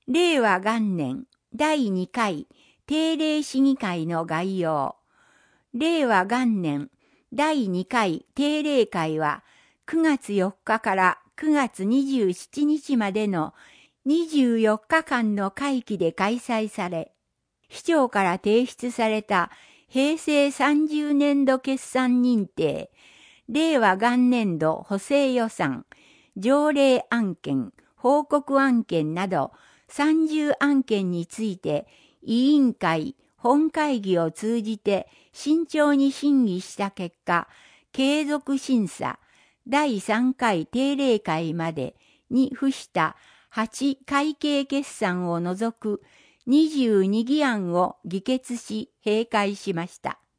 令和元年第2回定例市議会の概要。令和元年第2回定例会は9月4日から9月27日までの24日間の会期で開催され、市長から提出された平成30年度決算認定、令和元年度補正予算、条例案件、報告案件など30案件について委員会、本会議を通じて慎重に審議した結果、継続審査、第3回定例会までに付した8会計決算を除く22議案を議決し閉会しました。